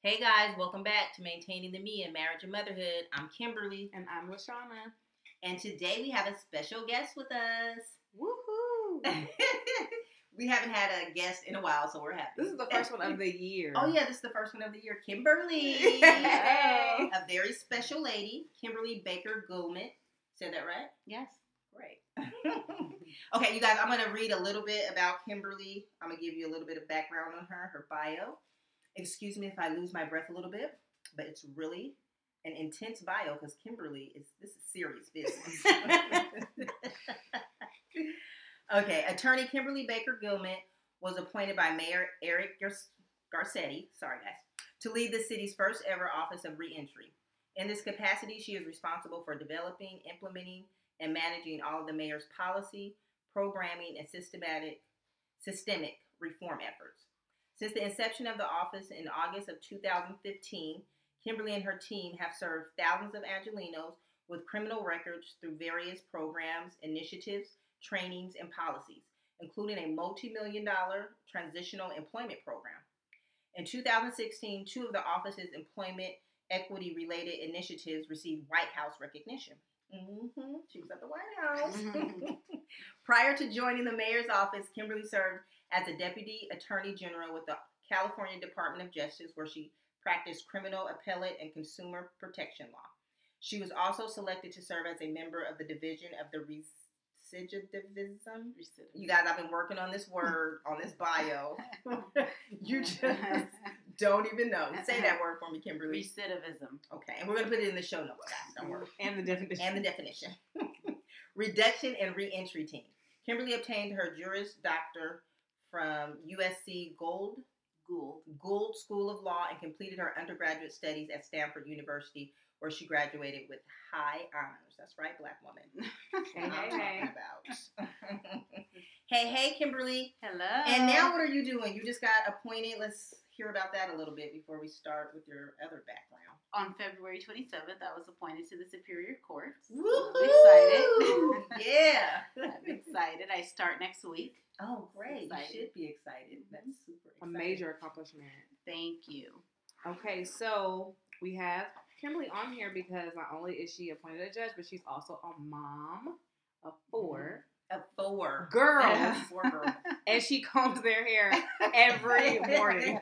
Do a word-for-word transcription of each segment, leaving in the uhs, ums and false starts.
Hey guys, welcome back to Maintaining the Me in Marriage and Motherhood. I'm Kimberly. And I'm Lashana. And today we have a special guest with us. Woohoo! We haven't had a guest in a while, so we're happy. This is the first one of the year. Oh yeah, this is the first one of the year. Kimberly. Hey. A very special lady, Kimberly Baker Gulman. Said that right? Yes. Great. Okay, you guys, I'm going to read a little bit about Kimberly. I'm going to give you a little bit of background on her, her bio. Excuse me if I lose my breath a little bit, but it's really an intense bio because Kimberly is, this is serious business. Okay, attorney Kimberly Baker Gilman was appointed by Mayor Eric Garcetti, sorry guys, to lead the city's first ever Office of Reentry. In this capacity, she is responsible for developing, implementing, and managing all of the mayor's policy, programming, and systematic, systemic reform efforts. Since the inception of the office in August of two thousand fifteen, Kimberly and her team have served thousands of Angelenos with criminal records through various programs, initiatives, trainings, and policies, including a multi-million dollar transitional employment program. In two thousand sixteen, two of the office's employment equity-related initiatives received White House recognition. Mm-hmm. She was at the White House. Prior to joining the mayor's office, Kimberly served as a Deputy Attorney General with the California Department of Justice, where she practiced criminal, appellate, and consumer protection law. She was also selected to serve as a member of the Division of the Recidivism. You guys, I've been working on this word, on this bio. You just don't even know. Say that word for me, Kimberly. Recidivism. Okay, and we're going to put it in the show notes, guys. Don't worry. And the definition. And the definition. Reduction and Reentry Team. Kimberly obtained her Juris Doctor from U S C Gould, Gould, Gould School of Law and completed her undergraduate studies at Stanford University, where she graduated with high honors. That's right, Black woman. Hey, hey, hey. About. Hey, hey, Kimberly. Hello. And now what are you doing? You just got appointed. Let's hear about that a little bit before we start with your other background. On February twenty-seventh, I was appointed to the Superior Court. Woo! I'm excited. Yeah. I'm excited. I start next week. Oh, great. Excited. You should be excited. That's super A exciting. major accomplishment. Thank you. Okay, so we have Kimberly on here because not only is she appointed a judge, but she's also a mom of four. A four. Girls. Four girls. And she combs their hair every morning.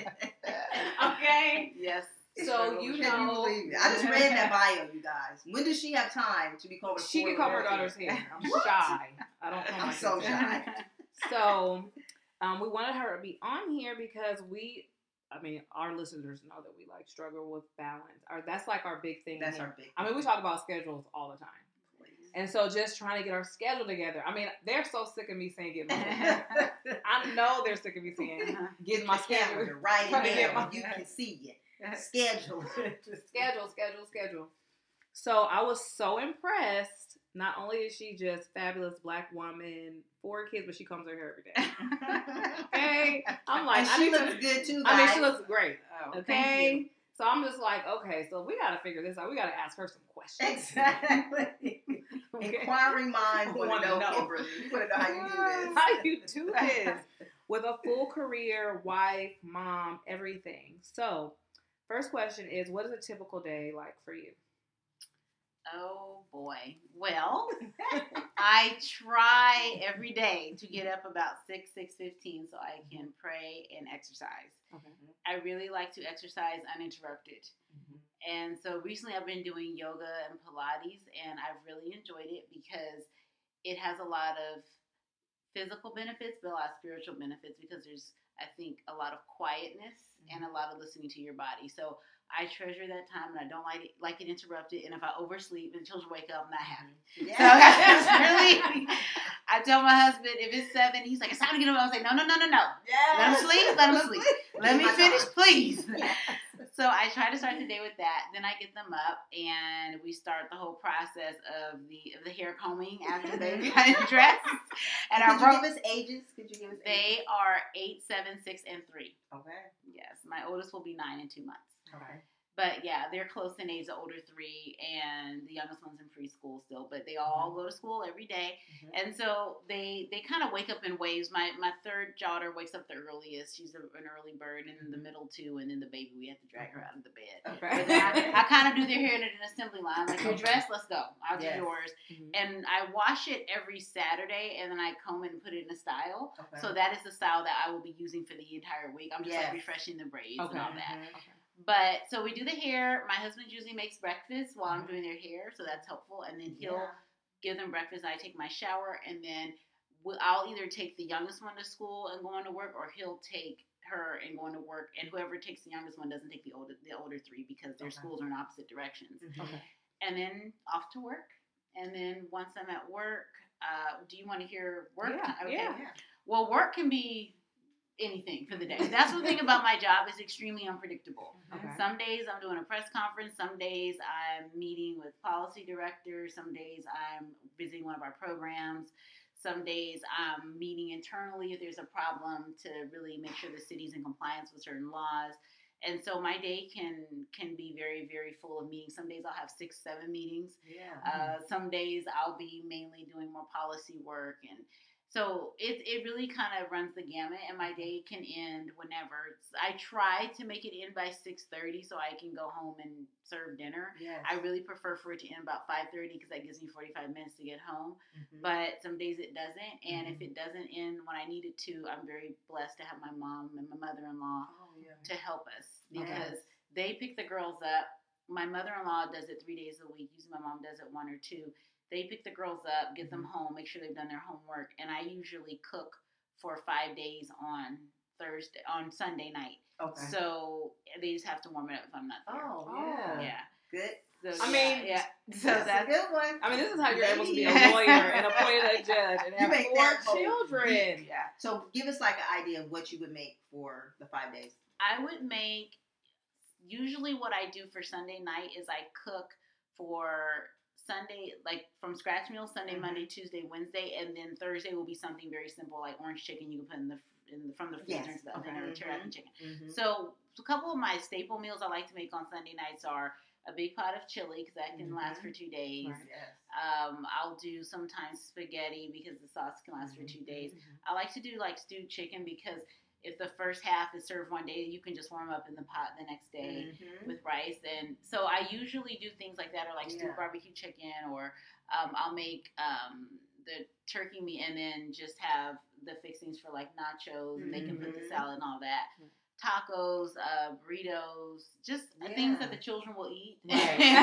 Okay? Yes. So, you Can you know. believe it? I just read that bio, you guys. When does she have time to be combing She four can comb her girls' daughter's hair. I'm What? shy. I don't comb I'm my so kids' hair. shy. So, um, we wanted her to be on here because we, I mean, our listeners know that we like struggle with balance. Our, that's like our big thing. That's here. our big I mean, we talk about schedules all the time. And so just trying to get our schedule together. I mean, they're so sick of me saying get my schedule. I know they're sick of me saying get my schedule. Right Trying to in get there. my- You can see it. Schedule. Schedule, schedule, schedule. So I was so impressed. Not only is she just fabulous Black woman, four kids, but she combs her hair every day. Okay, I'm like, And I she need looks to, good too, guys. I mean, she looks great. Oh, Okay, thank you. so I'm just like, okay, so we got to figure this out. We got to ask her some questions. Exactly. Okay. Inquiring minds want Wanna to know, know. Kimberly. You want to know how you do this. How you do this with a full career, wife, mom, everything. So, first question is, what is a typical day like for you? Oh, boy. Well, I try every day to get up about six, six fifteen so I can pray and exercise. Okay. I really like to exercise uninterrupted. And so recently I've been doing yoga and Pilates, and I've really enjoyed it because it has a lot of physical benefits, but a lot of spiritual benefits because there's, I think, a lot of quietness and a lot of listening to your body. So I treasure that time, and I don't like it, like it interrupted. And if I oversleep and the children wake up, I'm not happy. Yeah. So it's really, I tell my husband, if it's seven, he's like, it's time to get up. I was like, no, no, no, no, no. Yes. Let him sleep, let him sleep. Let me My finish, time. please. Yes. So I try to start the day with that. Then I get them up, and we start the whole process of the of the hair combing after they've gotten dressed. And Could I you broke. give us ages? Could you give us They ages? are eight, seven, six, and three. Okay. Yes, my oldest will be nine in two months. Okay. But yeah, they're close in age, the older three, and the youngest one's in preschool still. But they all Mhm. go to school every day, Mhm. and so they they kind of wake up in waves. My my third daughter wakes up the earliest; she's a, an early bird, and then the middle two, and then the baby we have to drag her out of the bed. Okay. But then I, I kind of do their hair in an assembly line. Like, you're dressed, let's go. I'll do Yes. yours, Mhm. and I wash it every Saturday, and then I comb it and put it in a style. Okay. So that is the style that I will be using for the entire week. I'm just Yes. like refreshing the braids Okay. and all that. Mhm. Okay. But so we do the hair. My husband usually makes breakfast while I'm Mhm. doing their hair, so that's helpful. And then he'll Yeah. give them breakfast. I take my shower, and then we'll, I'll either take the youngest one to school and going to work, or he'll take her and going to work. And whoever takes the youngest one doesn't take the older the older three because their Okay. schools are in opposite directions. Mhm. Okay. And then off to work. And then once I'm at work, uh, do you want to hear work? Yeah, Okay. yeah. Yeah. Well, work can be anything for the day. That's the thing about my job, is extremely unpredictable. Okay. Some days I'm doing a press conference. Some days I'm meeting with policy directors. Some days I'm visiting one of our programs. Some days I'm meeting internally if there's a problem to really make sure the city's in compliance with certain laws. And so my day can can be very, very full of meetings. Some days I'll have six, seven meetings. Yeah. Uh, some days I'll be mainly doing more policy work, and so it it really kind of runs the gamut. And my day can end whenever. I try to make it end by six thirty so I can go home and serve dinner. Yes. I really prefer for it to end about five thirty because that gives me forty-five minutes to get home. Mhm. But some days it doesn't, and Mhm. if it doesn't end when I need it to, I'm very blessed to have my mom and my mother-in-law Oh yeah. to help us Yes. because they pick the girls up. My mother-in-law does it three days a week. Usually my mom does it one or two. They pick the girls up, get them Mhm. home, make sure they've done their homework, and I usually cook for five days on Thursday, on Sunday night. Okay. So they just have to warm it up if I'm not there. Oh Oh. yeah. Yeah. Good. So, I yeah, mean, yeah. So That's, that's, a good one. I mean, this is how you're able to be a Lady. lawyer and appointed a judge and You have make four that whole children. yeah. So give us like an idea of what you would make for the five days. I would make, usually what I do for Sunday night is I cook for Sunday, like from scratch meals, Sunday, Mhm. Monday, Tuesday, Wednesday, and then Thursday will be something very simple like orange chicken you can put in the, in the from the freezer Yes. and stuff, Okay. and a teriyaki Mhm. chicken. Mm-hmm. So a couple of my staple meals I like to make on Sunday nights are a big pot of chili because that can Mhm. last for two days. Right. Yes. Um, I'll do sometimes spaghetti because the sauce can last for two days. Mhm. I like to do like stewed chicken because if the first half is served one day, you can just warm up in the pot the next day Mhm. with rice. And so I usually do things like that, or like Yeah. stewed barbecue chicken, or um, I'll make um, the turkey meat and then just have the fixings for like nachos, and they can put the Mhm. salad and all that. Mhm. Tacos, uh, burritos, just Yeah. things that the children will eat Right.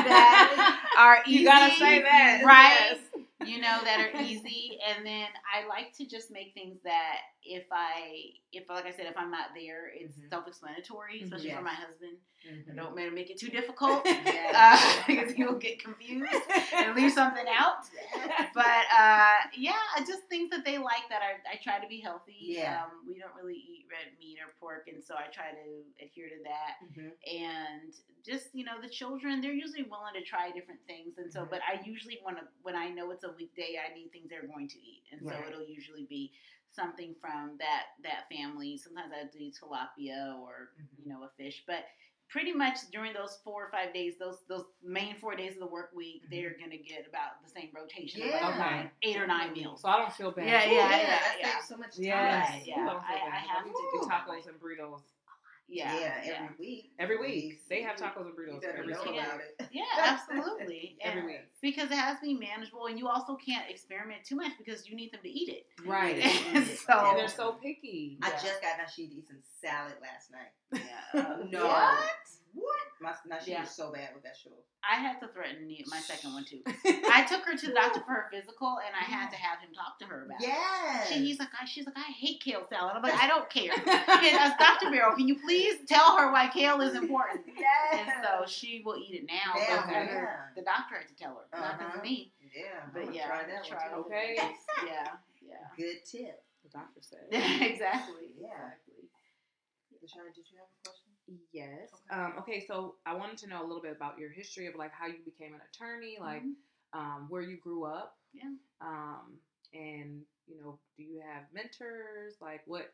that are easy. You gotta say that, right? yes. You know, that are easy. And then I like to just make things that if I, if like I said, if I'm not there, it's Mhm. self-explanatory, especially Yes. for my husband. Mhm. I don't want to make it too difficult Yes. uh, because he will get confused and leave something out. Yes. But uh, yeah, just things that they like that I, I try to be healthy. Yeah. Um, we don't really eat red meat or pork, and so I try to adhere to that. Mhm. And just, you know, the children, they're usually willing to try different things. And so, Mhm. but I usually want to, when I know it's a weekday, I need things they're going to eat. And so Right. it'll usually be something from that, that family. Sometimes I do tilapia or, Mhm. you know, a fish, but pretty much during those four or five days, those those main four days of the work week, Mhm. they're gonna get about the same rotation, Yeah. of like Okay. nine, eight or nine Definitely. meals. So I don't feel bad. Yeah, Ooh, yeah, yeah, yeah, that yeah. saves so much time. Yes. Right, yeah. Ooh, I don't feel I- bad. I have We to do do it. tacos and burritos. Yeah, Yeah, yeah. every week. Every week. Please. They have tacos and You burritos better every know single about week. it. Yeah, absolutely. Every And week. because it has to be manageable, and you also can't experiment too much because you need them to eat it. Right. So- And they're so picky. I Yeah. just got Nasheed to eat some salad last night. Yeah. No. What? What? My Nasheed Yeah. was so bad with that show. I had to threaten the- my second one too. I took her to the doctor for her physical, and I had to have him talk to her about it. Yes. She, he's like, I, she's like, I hate kale salad. I'm like, I don't care. Okay, that's Doctor Barrow. Can you please tell her why kale is important? Yes. And so she will eat it now. Now, but okay. yeah. the doctor had to tell her, not because Uh-huh. of me. Yeah. I'm But gonna yeah, try that try one too. Okay. Yeah, yeah. Good tip. The doctor said. exactly. Yeah. Exactly. Lashana, did you have a question? Yes. Okay. Um, okay, so I wanted to know a little bit about your history of like how you became an attorney, like Mhm. um, where you grew up. Yeah. Um, and you know, do you have mentors? Like what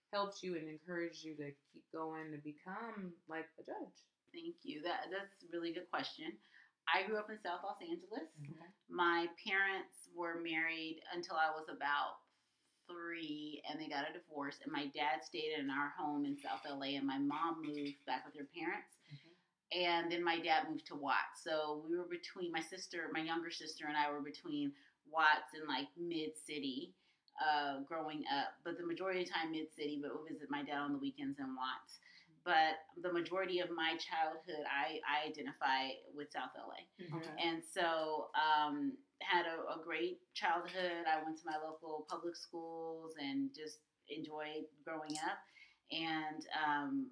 helped you and encouraged you to keep going to become like a judge? Thank you. That that's a really good question. I grew up in South Los Angeles. Okay. My parents were married until I was about three, and they got a divorce. And my dad stayed in our home in South L A, and my mom moved back with her parents. Mhm. And then my dad moved to Watts. So we were between, my sister, my younger sister and I were between Watts and like mid-city uh, growing up. But the majority of the time mid-city, but we'll visit my dad on the weekends in Watts. But the majority of my childhood, I, I identify with South L A. Okay. And so um, had a, a great childhood. I went to my local public schools and just enjoyed growing up. And um,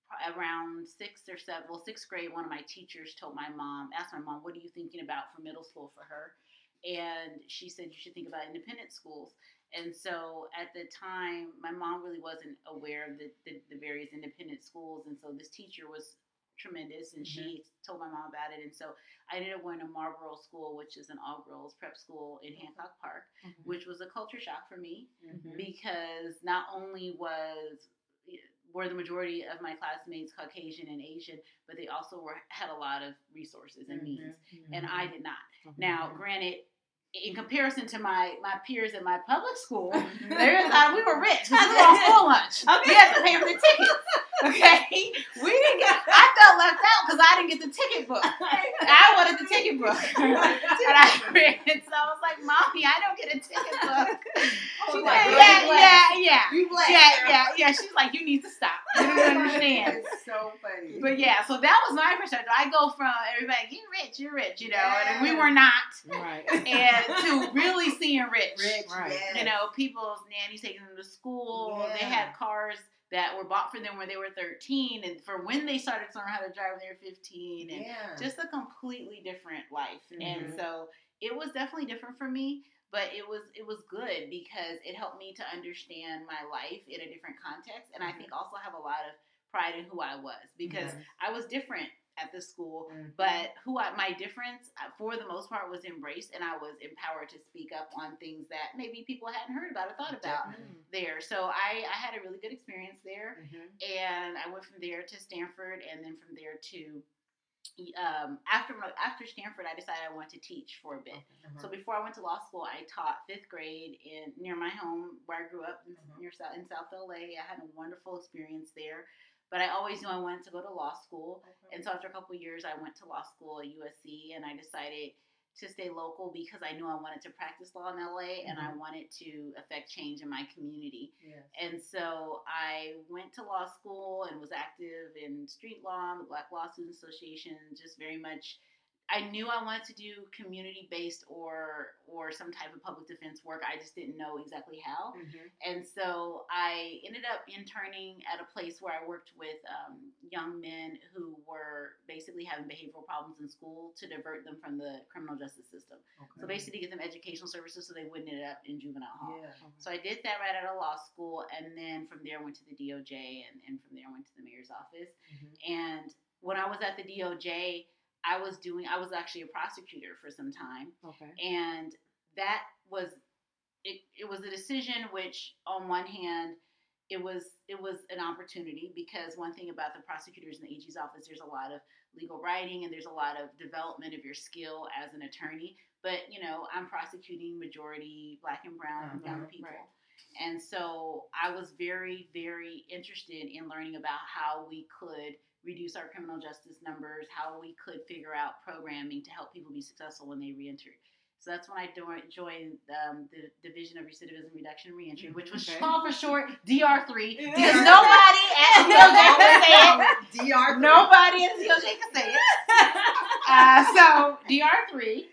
around sixth or seventh, well, sixth grade, one of my teachers told my mom, asked my mom, what are you thinking about for middle school for her? And she said, you should think about independent schools. And so at the time, my mom really wasn't aware of the, the, the various independent schools. And so this teacher was tremendous, and mm-hmm. she told my mom about it. And so I ended up going to Marlboro School, which is an all-girls prep school in Hancock Park, mm-hmm. which was a culture shock for me mm-hmm. because not only was were the majority of my classmates Caucasian and Asian, but they also were had a lot of resources and means, mm-hmm. and I did not. Mm-hmm. Now, granted, in comparison to my, my peers at my public school, there is uh, we were rich. We were on school lunch. Okay. We had to pay for the tickets. Okay, we didn't get. I felt left out because I didn't get the ticket book. I wanted the ticket book, and I read it. So I was like, "Mommy, I don't get a ticket book." She's like, "Yeah, yeah, yeah, you yeah, yeah, yeah." She's like, "You need to stop. You don't understand." It's so funny. But yeah, so that was my perspective. I go from everybody, "You're rich, you're rich," you know, yeah. and we were not, right? And to really seeing rich, rich, right? Yes. You know, people's nannies taking them to school. Yeah. They had cars that were bought for them when they were thirteen, and for when they started to learn how to drive when they were fifteen, and yeah. just a completely different life. Mm-hmm. And so it was definitely different for me, but it was it was good because it helped me to understand my life in a different context, and mm-hmm. I think also have a lot of pride in who I was because mm-hmm. I was different at the school, mm-hmm. but who I, my difference for the most part was embraced, and I was empowered to speak up on things that maybe people hadn't heard about or thought about mm-hmm. there. So I, I had a really good experience there, mm-hmm. and I went from there to Stanford, and then from there to um, after after Stanford, I decided I wanted to teach for a bit. Mm-hmm. So before I went to law school, I taught fifth grade in near my home where I grew up in, mm-hmm. near South, in South L A. I had a wonderful experience there. But I always knew I wanted to go to law school. Okay. And so after a couple of years, I went to law school at U S C, and I decided to stay local because I knew I wanted to practice law in L A, mm-hmm. and I wanted to affect change in my community. Yes. And so I went to law school and was active in street law, the Black Law Student Association, just very much. I knew I wanted to do community-based or or some type of public defense work. I just didn't know exactly how. Mm-hmm. And so I ended up interning at a place where I worked with um, young men who were basically having behavioral problems in school to divert them from the criminal justice system. Okay. So basically to get them educational services so they wouldn't end up in juvenile hall. Yeah. Okay. So I did that right out of law school, and then from there I went to the D O J, and, and from there I went to the mayor's office. Mm-hmm. And when I was at the D O J, I was doing, I was actually a prosecutor for some time. Okay. And that was, it, it was a decision which on one hand, it was, it was an opportunity because one thing about the prosecutors in the A G's office, there's a lot of legal writing and there's a lot of development of your skill as an attorney. But, you know, I'm prosecuting majority Black and brown mm-hmm. young people. Right. And so I was very, very interested in learning about how we could reduce our criminal justice numbers, how we could figure out programming to help people be successful when they reenter. So that's when I joined um, the Division of Recidivism Reduction and Reentry, which was okay. called for short D R three, because nobody at D O J can say it. D R three. Nobody at D O J can say it. Uh, so D R three,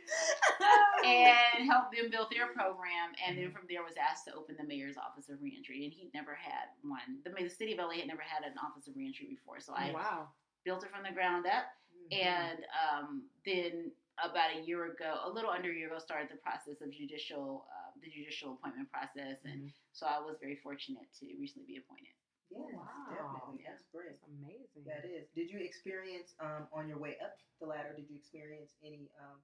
and helped them build their program, and then from there was asked to open the mayor's office of reentry, and he never had one. The, the city of L A had never had an office of reentry before, so I wow. built it from the ground up, mm-hmm. and um, then about a year ago, a little under a year ago, started the process of judicial, uh, the judicial appointment process, and mm-hmm. so I was very fortunate to recently be appointed. Yes, wow. definitely. Yeah. That's great. That's amazing. That is. Did you experience, um, on your way up the ladder, did you experience any um,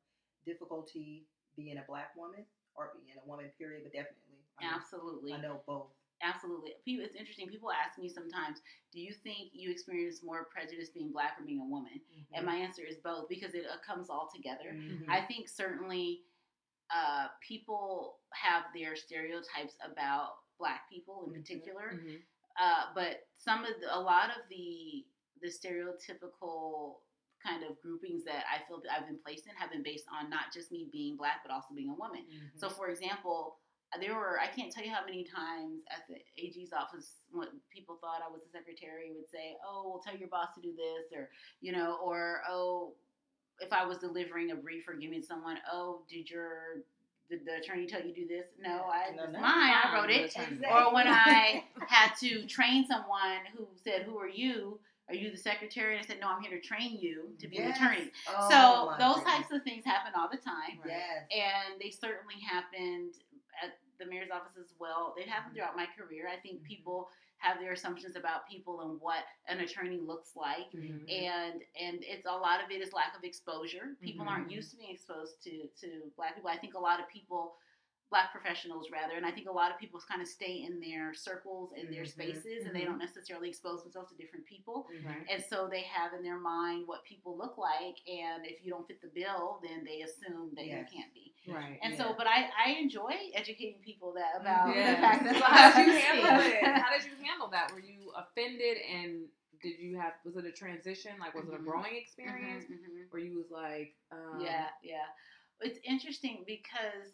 difficulty being a Black woman or being a woman, period, but definitely? I Absolutely. Know, I know both. Absolutely. People, it's interesting. People ask me sometimes, do you think you experience more prejudice being black or being a woman? Mm-hmm. And my answer is both, because it uh, comes all together. Mm-hmm. I think certainly uh, people have their stereotypes about black people in particular. Mm-hmm. Uh, but some of the, a lot of the the stereotypical kind of groupings that I feel that I've been placed in have been based on not just me being black, but also being a woman. Mm-hmm. So, for example, there were, I can't tell you how many times at the A G's office when people thought I was the secretary would say, oh, well, tell your boss to do this, or, you know, or, oh, if I was delivering a brief or giving someone, oh, did your, did the attorney tell you to do this? No, I, no, it's no, mine, I wrote it. Exactly. Or when I had to train someone who said, who are you? Are you the secretary? And I said, no, I'm here to train you to be yes. an attorney. Oh, so those goodness. types of things happen all the time. Yes. And they certainly happened at the mayor's office as well. They've happened throughout my career. I think mm-hmm. people have their assumptions about people and what an attorney looks like. Mm-hmm. And and it's a lot of it is lack of exposure. People mm-hmm. aren't used to being exposed to, to black people. I think a lot of people, black professionals rather, and I think a lot of people kind of stay in their circles, in their spaces, mm-hmm. and they don't necessarily expose themselves to different people. Mm-hmm. And so they have in their mind what people look like, and if you don't fit the bill, then they assume that yes. you can't be. Right. And yeah. so, but I, I enjoy educating people that about yeah. the fact that so how did you handle it? How did you handle that? Were you offended, and did you have, was it a transition? Like, was mm-hmm. it a growing experience? Mm-hmm. Where you was like, um, yeah, yeah. It's interesting because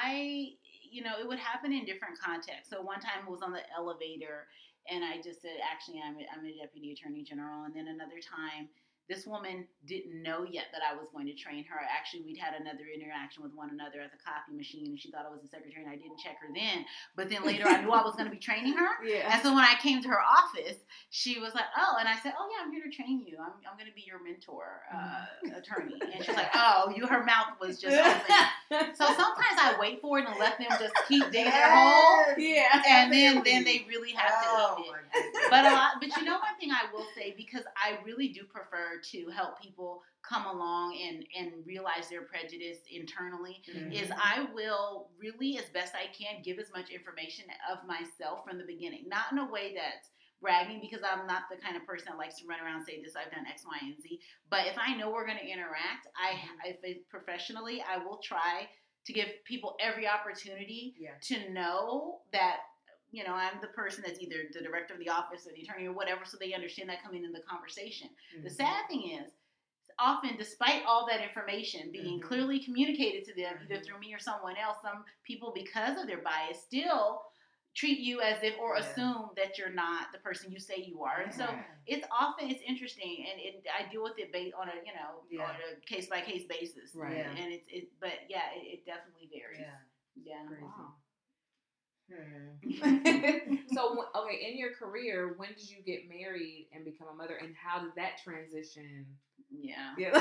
I, you know, it would happen in different contexts. So one time it was on the elevator, and I just said, actually, I'm a, I'm a deputy attorney general. And then another time, this woman didn't know yet that I was going to train her. Actually, we'd had another interaction with one another at the copy machine, and she thought I was the secretary, and I didn't check her then. But then later, I knew I was going to be training her. Yeah. And so when I came to her office, she was like, oh, and I said, oh, yeah, I'm here to train you. I'm I'm going to be your mentor, uh, mm-hmm. attorney. And she's like, oh, you. Her mouth was just open. So sometimes I wait for it and let them just keep digging their hole. Yeah. And then, then they really have oh, to eat it. But a lot, but you know one thing I will say, because I really do prefer to help people come along and, and realize their prejudice internally, mm-hmm. is I will really, as best I can, give as much information of myself from the beginning. Not in a way that's bragging, because I'm not the kind of person that likes to run around and say this, I've done X, Y, and Z. But if I know we're going to interact, I, mm-hmm. if it, professionally, I will try to give people every opportunity yeah. to know that, you know, I'm the person that's either the director of the office or the attorney or whatever, so they understand that coming in the conversation. Mm-hmm. The sad thing is, often, despite all that information being mm-hmm. clearly communicated to them, mm-hmm. either through me or someone else, some people, because of their bias, still treat you as if, or yeah. assume that you're not the person you say you are. And so it's often, it's interesting, and it, I deal with it based on a, you know, yeah. on a case by case basis. Right. Yeah. And it's, it, but yeah, it, it definitely varies. Yeah. Yeah. Crazy. Wow. Hmm. So, okay, in your career, when did you get married and become a mother, and how did that transition? Yeah. yeah.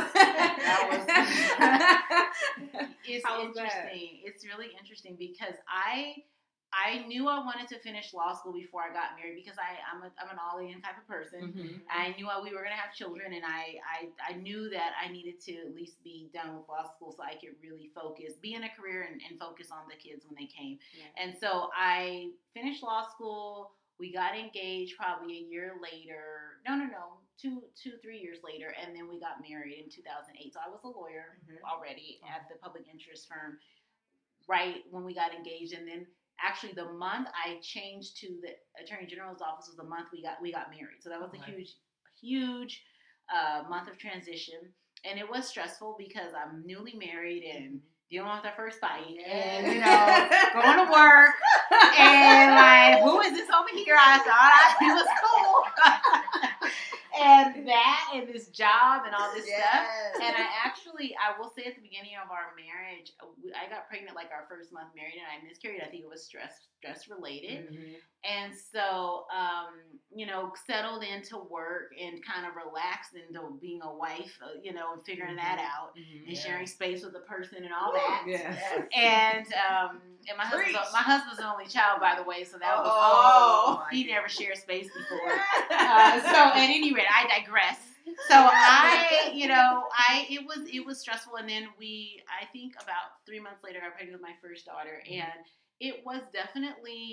That was, it's how interesting. That? It's really interesting because I I knew I wanted to finish law school before I got married, because I, I'm, a, I'm an all-in type of person. Mm-hmm. I knew I, we were going to have children, and I, I, I knew that I needed to at least be done with law school so I could really focus, be in a career, and, and focus on the kids when they came. Yeah. And so I finished law school. We got engaged probably a year later. No, no, no. Two, two, three years later, and then we got married in two thousand eight. So I was a lawyer mm-hmm. already mm-hmm. at the public interest firm right when we got engaged, and then actually the month I changed to the Attorney General's office was the month we got we got married. So that was okay. a huge, huge uh, month of transition, and it was stressful because I'm newly married and dealing with our first fight, yeah. and you know, going to work, and like, who is this over here? I thought I, it was cool. And that, and this job, and all this yes. stuff. And I actually, I will say at the beginning of our marriage, I got pregnant like our first month married, and I miscarried. I think it was stress, stress related. Mm-hmm. And so, um, you know, settled into work and kind of relaxed into being a wife, uh, you know, and figuring mm-hmm. that out, mm-hmm. and yeah. sharing space with a person and all Woo! that. Yeah. And um, and my husband, my husband's the only child, by the way, so that was oh, oh, he never shared space before. Uh, so at any rate, I digress. So I, you know, I it was it was stressful, and then we, I think about three months later, I got pregnant with my first daughter, and it was definitely,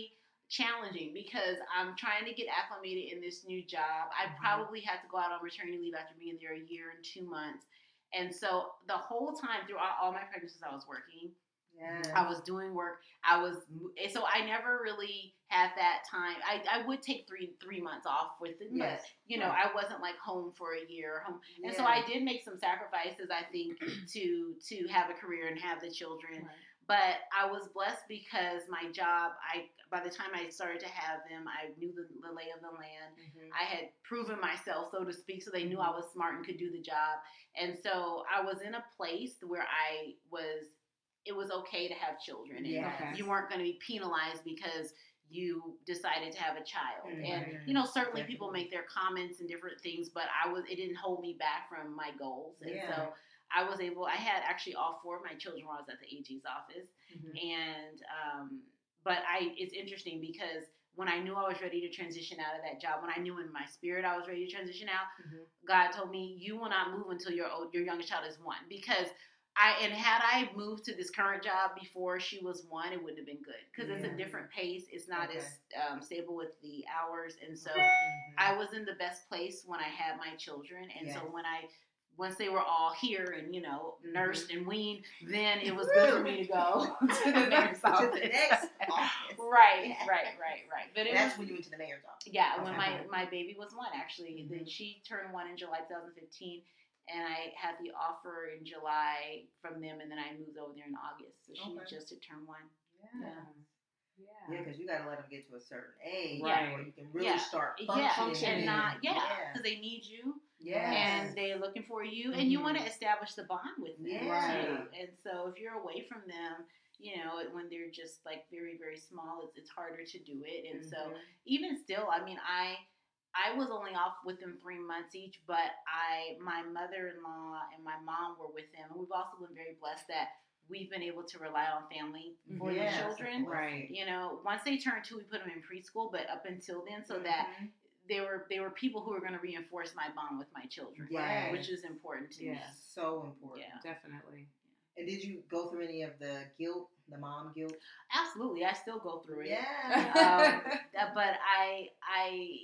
challenging because I'm trying to get acclimated in this new job. I Mhm. probably had to go out on maternity leave after being there a year and two months. And so the whole time throughout all my pregnancies, I was working. Yes. I was doing work. I was, and so I never really had that time. I, I would take three three months off with it, Yes. but you know, Right. I wasn't like home for a year. Home, and so Yeah. I did make some sacrifices. I think to to have a career and have the children. Right. But I was blessed because my job, I by the time I started to have them, I knew the, the lay of the land. Mhm. I had proven myself, so to speak, so they knew I was smart and could do the job. And so I was in a place where I was, it was okay to have children. And Yes. Okay. you weren't going to be penalized because you decided to have a child. Mhm. And, you know, certainly Definitely. people make their comments and different things, but I was, it didn't hold me back from my goals. And Yeah. so I was able, I had actually all four of my children while I was at the A G's office. Mhm. And, um, but I, it's interesting because when I knew I was ready to transition out of that job, when I knew in my spirit I was ready to transition out, Mhm. God told me, you will not move until your old, your youngest child is one. Because I, and had I moved to this current job before she was one, it wouldn't have been good. Because it's Yeah. a different pace. It's not Okay. as um, stable with the hours. And so Mhm. I was in the best place when I had my children. And so Yes. when I, once they were all here and, you know, Mhm. nursed and weaned, then it was good for me to go to the mayor's To office. the next office. Right, right, right, right. But it And that's was, when you went to the mayor's office. yeah, when Okay. my, my baby was one, actually. Then Mhm. she turned one in July twenty fifteen, and I had the offer in July from them, and then I moved over there in August. So she Okay. just had turned one. Yeah. Yeah. Yeah, because you got to let them get to a certain age Right. where you can really Yeah. start Yeah, functioning. and not, yeah, Yeah. because they need you, Yes. and they're looking for you, and you Mhm. want to establish the bond with them, Yeah. too. And so if you're away from them, you know, when they're just like very, very small, it's, it's harder to do it. And so Mhm. even still, I mean, I I was only off with them three months each, but I my mother-in-law and my mom were with them, and we've also been very blessed that we've been able to rely on family for Yes, the that's children. a Right. You know, once they turned two, we put them in preschool, but up until then, so that Mhm. they were they were people who were going to reinforce my bond with my children, Yes. which is important to me. Yeah. So important. Yeah. Definitely. And did you go through any of the guilt, the mom guilt? Absolutely, I still go through it. Yeah. Um, that- but I I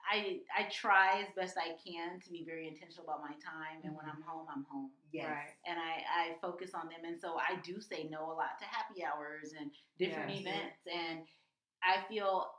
I I try as best I can to be very intentional about my time, and when I'm home, I'm home. Yes. Right. And I, I focus on them, and so I do say no a lot to happy hours and different Yes. events, and I feel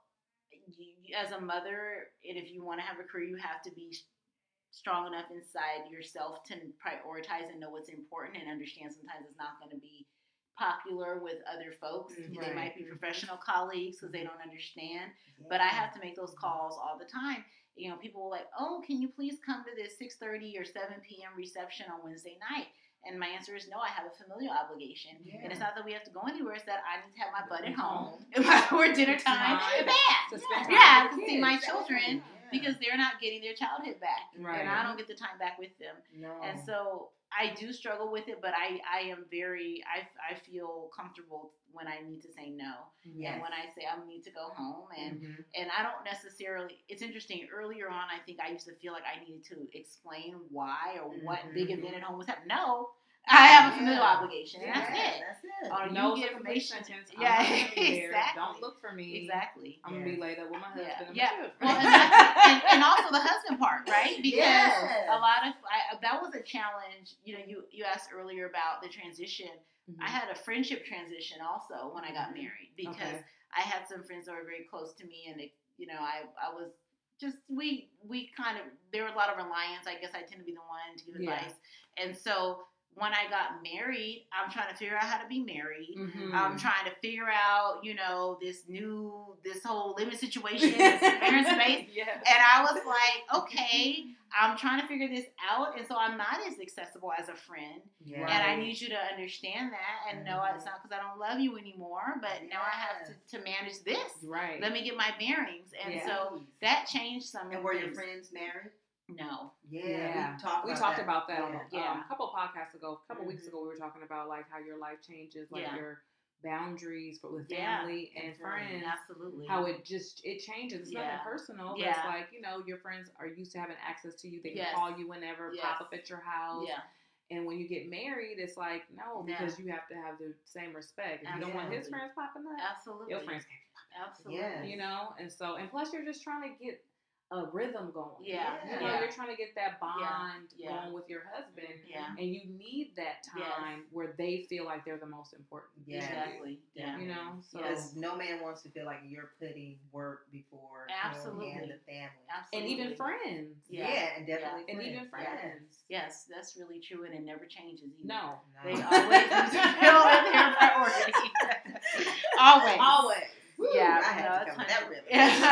you, as a mother, and if you want to have a career, you have to be strong enough inside yourself to prioritize and know what's important, and understand sometimes it's not going to be popular with other folks. Mhm. They Right. might be professional colleagues because they don't understand, but I have to make those calls all the time. You know, people were like, oh, can you please come to this six thirty or seven p.m. reception on Wednesday night? And my answer is no, I have a familial obligation. Yeah. And it's not that we have to go anywhere, it's that I need to have my butt at home Home. for dinner time Time and bath. to spend time Yeah, with to the see kids. my Exactly. children Yeah. because they're not getting their childhood back. Right. And I don't get the time back with them. No. And so I do struggle with it, but I, I am very, I, I feel comfortable when I need to say no. Yes. And when I say I need to go home. And Mhm. and I don't necessarily, it's interesting, earlier on I think I used to feel like I needed to explain why or what Mhm. big event at home was happening. No, I have a familial Yeah. obligation, and Yeah, that's it. That's it. Or No you is a get complete permission. sentence. I'm Yeah, not gonna be there. exactly. Don't look for me. Exactly. I'm gonna be Yes. laid up with my husband Yeah, and yeah. my children. Well, exactly. and, and also the husband part, right? Because Yes. a lot of I, that was a challenge. You know, you you asked earlier about the transition. Mhm. I had a friendship transition also when I got Mhm. married because Okay. I had some friends that were very close to me, and it, you know, I I was just we we kind of there was a lot of reliance. I guess I tend to be the one to give Yeah. advice, and so when I got married, I'm trying to figure out how to be married. Mhm. I'm trying to figure out, you know, this new, this whole living situation, this parent space. Yes. And I was like, okay, I'm trying to figure this out. And so I'm not as accessible as a friend. Yeah. And I need you to understand that. And no, Mhm. it's not because I don't love you anymore, but now I have to, to manage this. Right. Let me get my bearings. And Yeah. so that changed some And were your things. friends married? No. Yeah. Yeah. We talked We about talked that. about that on Yeah. a Yeah. um, couple podcasts ago. A couple weeks Mhm. ago, we were talking about like how your life changes, like Yeah. your boundaries for with Yeah. family and Mhm. friends. Absolutely. How it just it changes. It's Yeah. nothing personal. But Yeah. it's like, you know, your friends are used to having access to you. They can Yes. call you whenever, Yes. pop up at your house. Yeah. And when you get married, it's like no, Yeah. because you have to have the same respect. If you don't want his Absolutely. friends popping up, Absolutely. your friends can't be popping Absolutely. Yes. you know. And so, and plus, you're just trying to get a rhythm going. Yeah. You know, Yeah. you're trying to get that bond Yeah. going with your husband. Yeah. And you need that time Yes. where they feel like they're the most important. Yes. Exactly. Yeah. You know, so Because no man wants to feel like you're putting work before Absolutely. him and the family. Absolutely. and even friends. Yeah, Yeah. and definitely And friends. even friends. Yes, that's really true, and it never changes either. No. They No. always need to feel in their priority. Always. Always. Woo, Yeah, I had no, to it's come with hundred- that rhythm.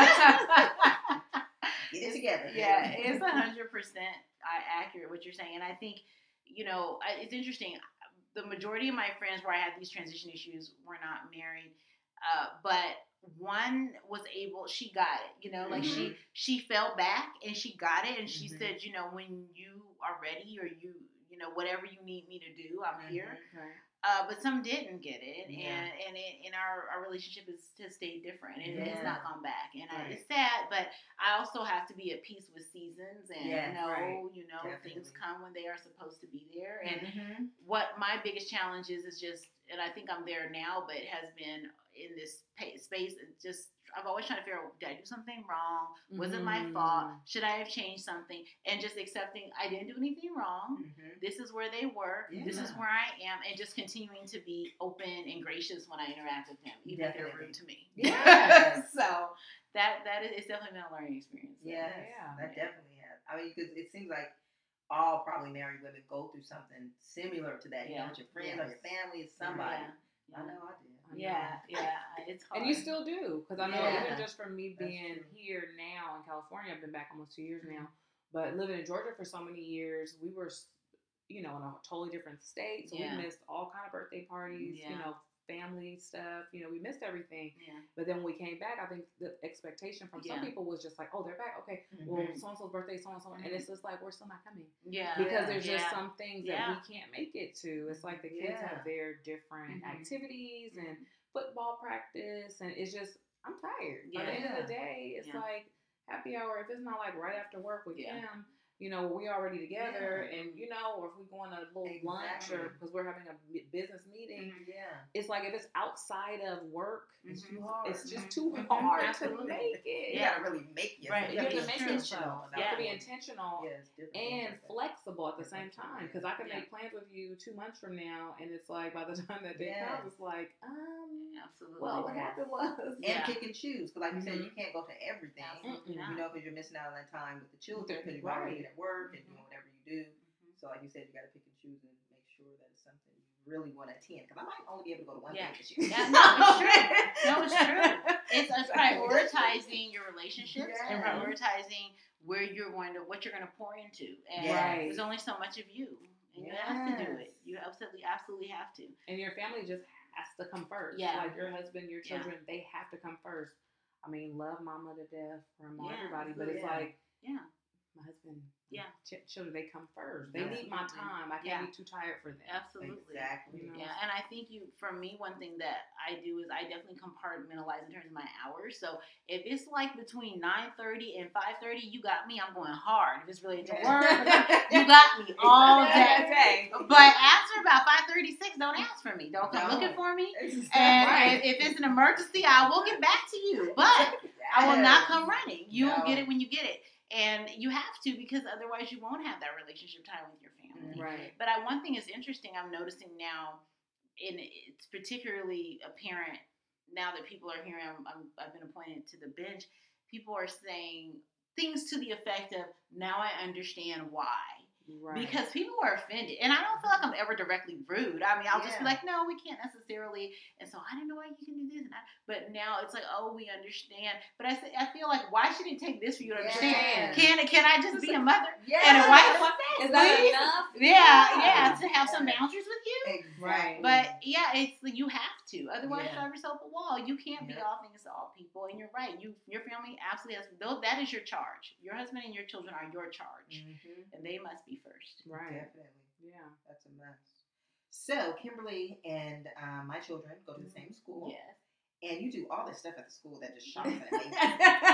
Yeah. Get it together. Yeah, it's a hundred percent accurate what you're saying, and I think, you know, I- it's interesting. The majority of my friends where I had these transition issues were not married, uh, but one was able. She got it, you know, like Mhm. she she fell back and she got it, and she Mhm. said, you know, when you are ready or you you know whatever you need me to do, I'm Mhm. here. Right. Uh, but some didn't get it, Yeah. and and it, and our, our relationship has, has stayed different, and it's Yeah. not gone back, and I, Right. it's sad. But I also have to be at peace with seasons, and Yes, know, right. you know, Definitely. things come when they are supposed to be there. And Mhm. what my biggest challenge is is just, and I think I'm there now, but it has been in this pa- space. It just I've always tried to figure out, did I do something wrong? Was it my Mhm. fault? Should I have changed something? And just accepting I didn't do anything wrong. Mhm. This is where they work. This is Yeah. where I am, and just continuing to be open and gracious when I interact with them, even if they're Definitely. rude to me. Yes. So that that is it's definitely been a learning experience. Yes, Yeah. that Yeah. definitely has. I mean, because it seems like all probably married women go through something similar to that. You know, Yeah. with your friends or Yes. your family, it's somebody. Yeah. I know I did. I know. Yeah, yeah, it's hard. And you still do, because I know Yeah. even just from me That's being true. here now in California, I've been back almost two years Mm-hmm. now, but living in Georgia for so many years, we were, you know, in a totally different state, so Yeah. we missed all kind of birthday parties, Yeah. you know, family stuff, you know, we missed everything. Yeah. But then when we came back, I think the expectation from some Yeah. people was just like, oh, they're back, okay, well, Mhm. so and so's birthday, so and so, and Mhm. it's just like we're still not coming. Yeah. Because there's just Yeah. some things Yeah. that we can't make it to. It's like the kids Yeah. have their different Mhm. activities and Mhm. football practice, and it's just I'm tired. By the end of Yeah. the day, it's Yeah. like happy hour. If it's not like right after work with Yeah. Kim, you know, we already together, Yeah. and you know, or if we go on a little lunch, or Exactly. because we're having a b- business meeting, Mhm. Yeah. it's like if it's outside of work, It's Mhm. too hard. it's just Mhm. too Mhm. hard to Absolutely. make it. You Yeah. gotta really make yourself. Right. You have to You be have to make intentional yourself. about You have to be it. intentional Yeah, it's different and things like that. flexible at the Yeah, same flexible, time, yeah. because I can Yeah. make plans with you two months from now, and it's like by the time that day Yes. comes, it's like, um, Absolutely. well, what Yes. happened was, And Yeah. pick and choose, because like you said, Mhm. you can't go to everything. Absolutely Mm-mm. not. You know, because you're missing out on that time with the children, the- because you're right. already at work and Mhm. doing whatever you do. Mhm. So like you said, you got to pick and choose and make sure that it's something you really want to attend. Because I might only be able to go to one Yeah. thing this year. Yeah, no, it's true. No, it's true. It's, it's prioritizing your relationships and Yes. prioritizing where you're going to, what you're going to pour into. And Yes. there's only so much of you, and you have to do Yes. it. You absolutely, absolutely have to. and your family just has to come first. Yeah. Like your husband, your Yeah. children, they have to come first. I mean, love mama to death, grandma, Yeah, everybody, but it's yeah. like Yeah. my husband, Yeah. ch- children, they come first. They Yeah. need my Absolutely. time. I can't Yeah. be too tired for them. Absolutely. Exactly. You know? Yeah, and I think you, for me, one thing that I do is I definitely compartmentalize in terms of my hours. So if it's like between nine thirty and five thirty, you got me. I'm going hard. If it's related to Yeah. work, you got me all Exactly. day. But after about five thirty-six, don't ask for me. Don't come No. looking for me. Exactly. And Right. if it's an emergency, I will get back to you. But I will not come running. You'll No. get it when you get it. And you have to, because otherwise you won't have that relationship time with your family. Mhm. Right. But I, one thing is interesting, I'm noticing now, and it's particularly apparent now that people are hearing I'm, I'm, I've been appointed to the bench, people are saying things to the effect of, now I understand why. Right. Because people are offended. And I don't feel like I'm ever directly rude. I mean, I'll just be Yeah. like, no, we can't necessarily. And so I don't know why you can do this. And I, but now it's like, oh, we understand. But I, say- I feel like, why should it take this for you to understand? Yes. Can can I just be a mother Yes. and a wife? Is that Please? enough? Yeah, yeah, to have some Yes. boundaries with you. Exactly. But yeah, it's you have to. Otherwise, Yeah. you drive yourself a wall. You can't be Yeah. all things to all people. And you're right. You, your family absolutely has. Though that is your charge. Your husband and your children are your charge, Mhm. and they must be first. Right. Definitely. Yeah. That's a must. So, Kimberly and uh, my children go to the same school. Yes. And you do all this stuff at the school that just shocks and amazes me.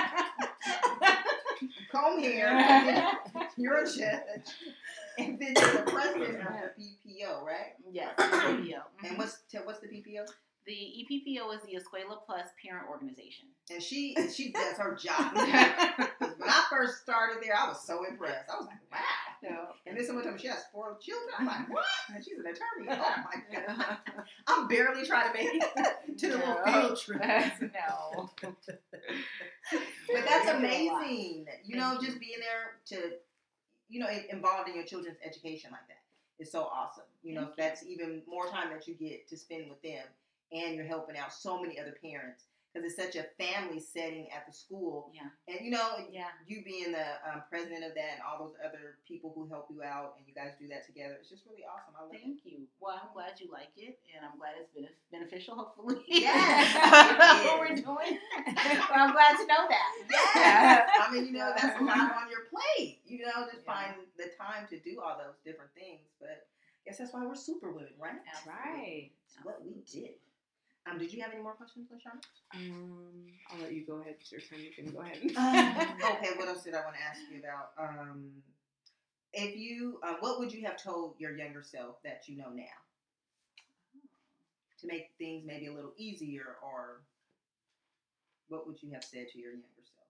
You comb here, you're a judge, and then you're the president of the P P O, right? Yes. P P O. And what's tell- what's the P P O? The E P P O is the Escuela Plus Parent Organization. And she and she does her job. Because when I first started there, I was so impressed. I was like, wow. No. And then someone told me she has four children. I'm like, what? And she's an attorney. Oh my God. I'm barely trying to make it to the No. little field trip. No. But that's amazing. You know, just being there to, you know, involved in your children's education like that is so awesome. You know, that's even more time that you get to spend with them, and you're helping out so many other parents because it's such a family setting at the school. Yeah. And, you know, Yeah. you being the um, president of that and all those other people who help you out and you guys do that together, it's just really awesome. I love it. Thank you. Well, I'm glad you like it, and I'm glad it's been beneficial, hopefully. Yes. What we're doing. Well, I'm glad to know that. Yeah. I mean, you know, that's a lot on your plate. You know, just Yeah. find the time to do all those different things. But I guess that's why we're super women, right? That's right. It's what we did. Um, did you have any more questions, LaShawn? Um, I'll let you go ahead. It's your turn. You can go ahead. Um, okay, what else did I want to ask you about? Um, if you, uh, what would you have told your younger self that you know now to make things maybe a little easier, or what would you have said to your younger self?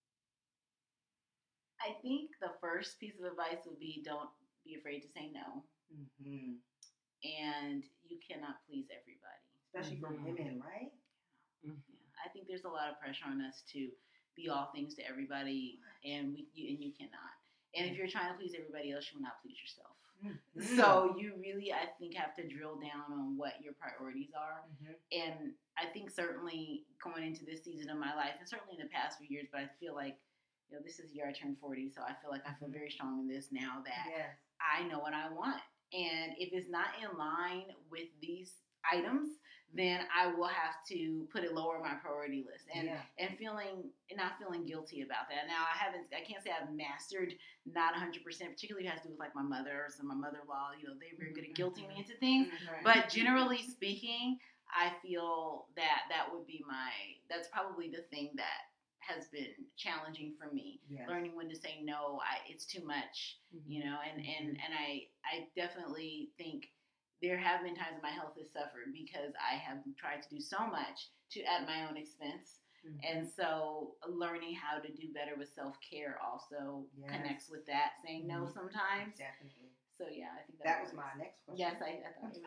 I think the first piece of advice would be don't be afraid to say no. Mm-hmm. And you cannot please everybody. Especially for Mhm. women, right? Yeah, I think there's a lot of pressure on us to be all things to everybody, and we you, and you cannot. And if you're trying to please everybody else, you will not please yourself. Mm-hmm. So you really, I think, have to drill down on what your priorities are. Mm-hmm. And I think certainly going into this season of my life, and certainly in the past few years, but I feel like, you know, this is the year I turned forty, so I feel like I feel very strong in this now that Yes. I know what I want. And if it's not in line with these items, then I will have to put it lower on my priority list. And Yeah. and feeling and not feeling guilty about that. Now I haven't I can't say I've mastered not one hundred percent, particularly if it has to do with like my mother or some my mother-in-law, you know, they're very good at guilting me into things. Mm-hmm. But generally speaking, I feel that that would be my that's probably the thing that has been challenging for me. Yes. Learning when to say no, I it's too much, you know, and, and, and I I definitely think there have been times my health has suffered because I have tried to do so much to at my own expense. Mm-hmm. And so learning how to do better with self-care also Yes. connects with that, saying no Mhm. sometimes. Definitely. So yeah, I think that, That was works. my next question. Yes, I, I thought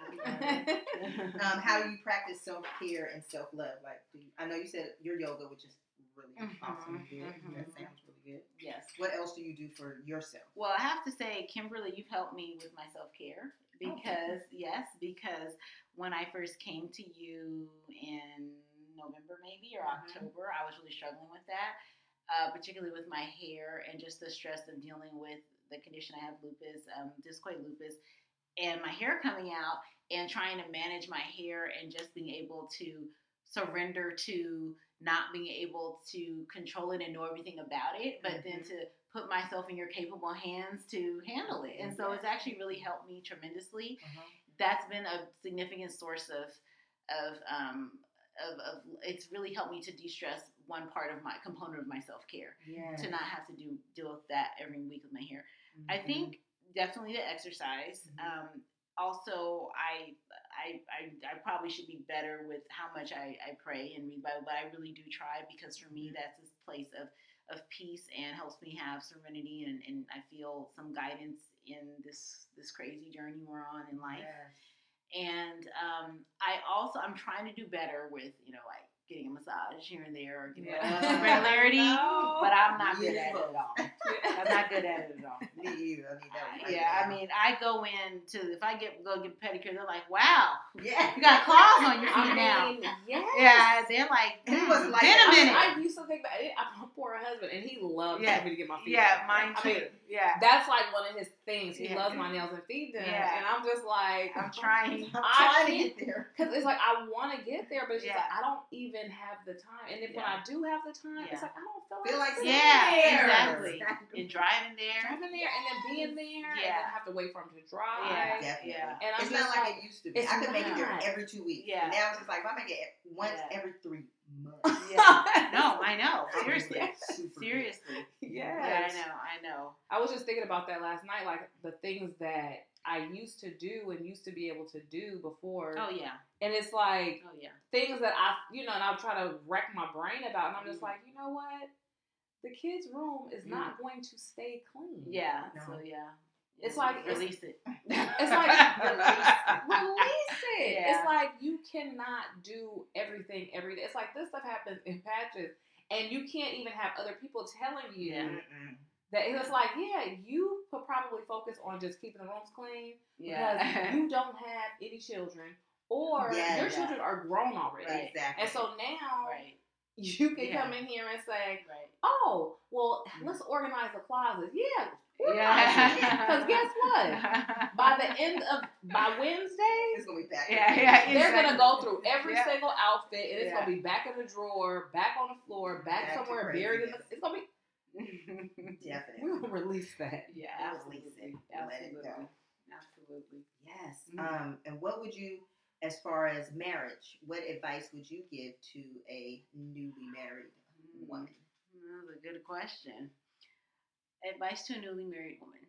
it was. Um, how do you practice self-care and self-love? Like, do you, I know you said your yoga, which is really Mhm, awesome and good. mhm. That sounds really good. Yes. What else do you do for yourself? Well, I have to say, Kimberly, you've helped me with my self-care because, yes, because when I first came to you in November maybe or Mhm. October, I was really struggling with that, uh, particularly with my hair and just the stress of dealing with the condition I have, lupus, um, discoid lupus, and my hair coming out and trying to manage my hair and just being able to surrender to not being able to control it and know everything about it, but then to put myself in your capable hands to handle it. And so it's actually really helped me tremendously. Uh-huh. That's been a significant source of, of, um, of, of, it's really helped me to de-stress one part of my component of my self-care, Yes. to not have to do deal with that every week with my hair. Mm-hmm. I think definitely the exercise. Mhm. Um, also, I, I, I, I probably should be better with how much I, I pray and read Bible, but I really do try because for me, that's this place of, of peace and helps me have serenity and, and I feel some guidance in this, this crazy journey we're on in life. Yes. And um, I also, I'm trying to do better with, you know, like getting a massage here and there or getting Yeah. some regularity, No. but I'm not Me good at it either. at all. I'm not good at it at all. Me either. I need that right Yeah, now. I mean, I go in to if I get go get pedicure, they're like, "Wow, yeah. you got claws on your feet I now." mean, yes. Yeah, they're like, He mm, was like been a that. minute. I used to think about it. I'm a poor husband, and he loves Yeah. me to get my feet Yeah, done. mine I too. mean, Yeah, that's like one of his things. He Yeah. loves my nails and feet done, Yeah. and I'm just like, I'm trying. I'm I trying to can't- get there. because it's like I want to get there, but it's just Yeah. like I don't even have the time. And if when Yeah. I do have the time, Yeah. it's like I don't feel, Feel like sitting Yeah, there. exactly. Exactly. And driving there. Driving there and then being there, and Yeah. then I have to wait for him to dry. Yeah. Definitely. Yeah. And I'm It's just not like, like, it used to be. it's I could make it there not. every two weeks. Yeah. And now it's just like, if I make it once Yeah. every three months. Yeah. No, I know. I would Seriously. get super Seriously. yes. Yeah, I know. I know. I was just thinking about that last night, like the things that I used to do and used to be able to do before. Oh yeah. And it's like Oh yeah. things that I, you know, and I'll try to wreck my brain about, and I'm just Mm. like, you know what? The kid's room is Mm. not going to stay clean. Yeah. No. So yeah. It's Yeah, like- release it. It's like release. Release it. Yeah. It's like you cannot do everything every day. It's like this stuff happens in patches, and you can't even have other people telling you Yeah. Mm-mm. that. It's like, yeah, you could probably focus on just keeping the rooms clean Yeah. because you don't have any children, or Yeah, your yeah. children are grown already. Right. Exactly. And so now Right. you can Yeah. come in here and say, Right. oh, well, let's organize the closet. Yeah. Yeah. Because guess what? By the end of, by Wednesday, it's gonna be back. Yeah, yeah, they're exactly. going to go through every Yeah. single outfit, and it's Yeah. going to be back in the drawer, back on the floor, back, Back to somewhere buried in the, craziness. it's going to be, Definitely. we're going to release that. Yeah, Release absolutely. it. Let it Absolutely. go. Absolutely. Yes. Mhm. Um, and what would you, as far as marriage, what advice would you give to a newly married woman? That's a good question. Advice to a newly married woman.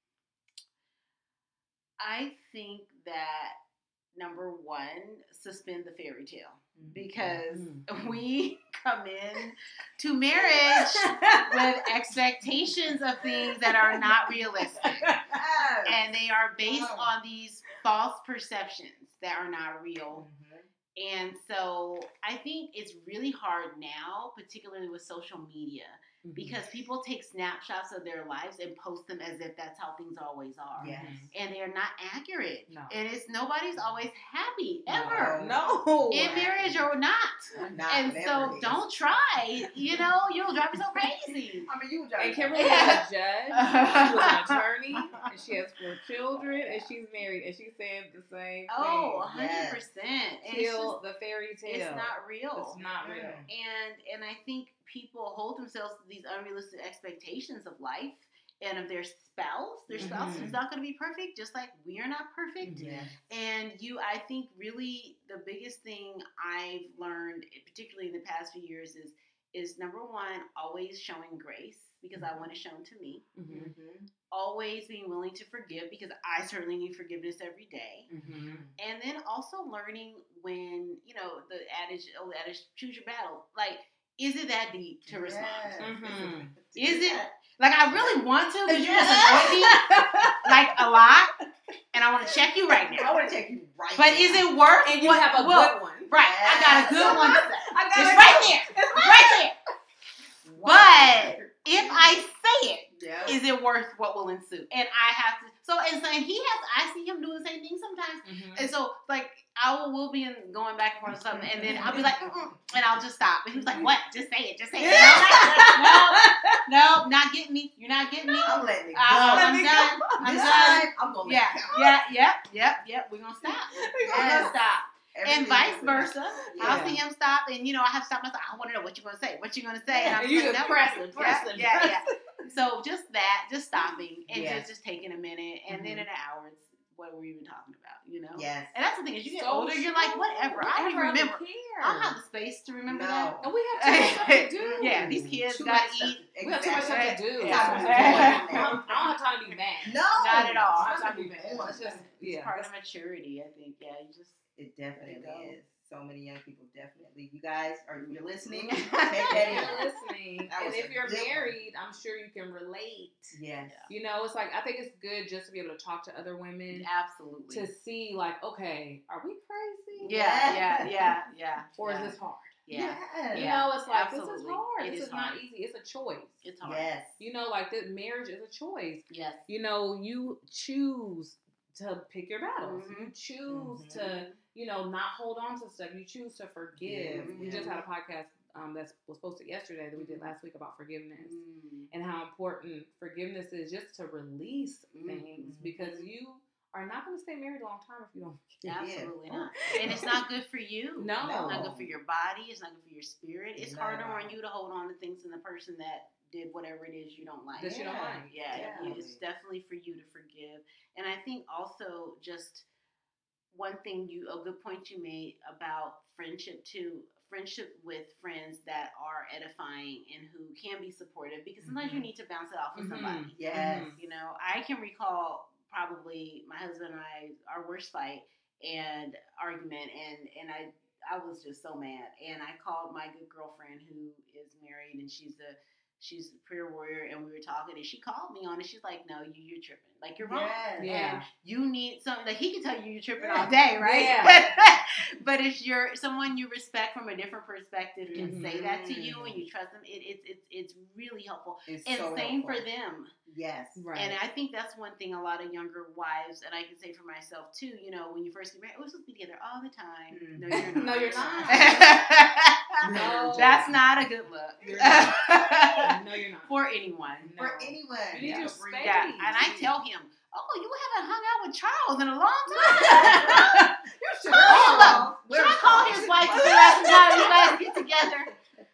I think that number one, suspend the fairy tale, because Mhm. we come in to marriage with expectations of things that are not realistic, and they are based Wow. on these false perceptions that are not real. Mhm. And so I think it's really hard now, particularly with social media, because people take snapshots of their lives and post them as if that's how things always are. Yes. And they are not accurate. No. And it's nobody's always happy, ever. No. In marriage or not. Not and whatever so it is. don't try. You know, you'll drive me so crazy. I mean, you would drive And me Kimberly crazy. was a judge, she was an attorney, and she has four children, and she's married, and she's saying the same Oh, one thing. hundred percent. And it's Kill just, the fairy tale. it's not real. It's not real. Mm. And and I think people hold themselves to these unrealistic expectations of life and of their spouse. Their spouse Mhm. is not going to be perfect, just like we are not perfect. Yes. And you, I think, really the biggest thing I've learned, particularly in the past few years, is is number one, always showing grace, because I want it shown to me. Mm-hmm. Mhm. Always being willing to forgive, because I certainly need forgiveness every day. Mm-hmm. And then also learning when, you know, the adage, old adage, choose your battle. Like, is it that deep to respond? Yes. Mhm. Is it? Like, I really want to, but you just annoy me, like, a lot. And I want to check you right I now. want to take you right But now. is it worth And you what- have a well, good one. Right. I got a good one to say. I got It's a right good there. one. Right there. But if I say it, Yeah. is it worth what will ensue? And I have to. So and so, and he has. I see him doing the same thing sometimes. Mm-hmm. And so, like, I will we'll be in, going back and forth or something, and then I'll be like, Mm-mm, and I'll just stop. And he's like, "What? Just say it. Just say it." And I'm like, no, no, not getting me. You're not getting me. I'm letting it go. Uh, Let I'm me done. go. I'm This done. time, I'm gonna let Yeah, it go. yeah, yep, yep, yep. We're gonna stop. We're Yes. gonna stop. And Everything vice is- versa. Yeah. I'll see him stop, and you know, I have to stop myself. I want to know what you're gonna say. What you gonna say? And I'm And you like, just no, press no, it, press yeah, it, yeah, press yeah. So just that, just stopping, and Yes. just just taking a minute, and then Mhm. in an hour, it's what were we even talking about? You know. Yes. And that's the thing, as you get So older, you're like, true. whatever. I don't even Whatever, remember. care. I don't have the space to remember No. that. And we have too much stuff to do. Yeah, these kids Too gotta much stuff eat. to- We have too much stuff to do. Yeah. Too much to do. Yeah. I don't I don't have time to be mad. No. Not at all. I I'm don't have talking to be mad. about It's just, It's yeah. part of maturity, I think. Yeah, you just. It There definitely you go. is. So many young people definitely. You guys, are you're listening? Take Take that You're in. listening. That And was if a you're good one. married, I'm sure you can relate. Yes. You know, it's like, I think it's good just to be able to talk to other women Absolutely. to see, like, okay, are we crazy? Yeah, yeah, yeah, yeah. Or yeah. is this hard? Yeah. Yes. You Yeah, know, it's like, this is absolutely. hard. It this is is, not hard. easy. It's a choice. It's hard. Yes. You know, like, this marriage is a choice. Yes. You know, you choose to pick your battles. Mhm. You choose Mhm. to, you know, not hold on to stuff. You choose to forgive. Mhm. We just had a podcast um, that was posted yesterday that we did last week about forgiveness Mm. and how important forgiveness is, just to release Mhm. things, because you are not going to stay married a long time if you don't forgive. Absolutely not. And it's not good for you. No. It's not good for your body. It's not good for your spirit. It's Not harder at all. on you to hold on to things than the person that did whatever it is you don't like. That you don't Yeah. like. Yeah, Yeah. it's definitely for you to forgive. And I think also just one thing you, a good point you made about friendship too, friendship with friends that are edifying and who can be supportive, because sometimes you Mhm. need to bounce it off with Mhm. somebody. Yes. Mhm. You know, I can recall probably my husband and I our worst fight and argument, and and I I was just so mad, and I called my good girlfriend who is married, and she's a she's a prayer warrior, and we were talking, and she called me on it. She's like, "No, you you're tripping. Like you're wrong. Yes. Yeah. And you need something." Like he can tell you you're tripping Yeah. all day, right? Yeah. But if you're someone you respect from a different perspective can Mhm. say that to you and you trust them, it, it's it's it's really helpful. It's And so same helpful. for them. Yes. Right. And I think that's one thing a lot of younger wives, and I can say for myself too, you know, when you first get married, we're supposed to be together all the time. Mhm. No, you're not. No, you're not. No, No. that's not a good look. You're not. No, you're not. For anyone. No. For anyone. You need Yeah. your For- space. Yeah, and I tell him, "Oh, you haven't hung out with Charles in a long time." You should Hold call. up. Should I call his wife to the last time you guys get together?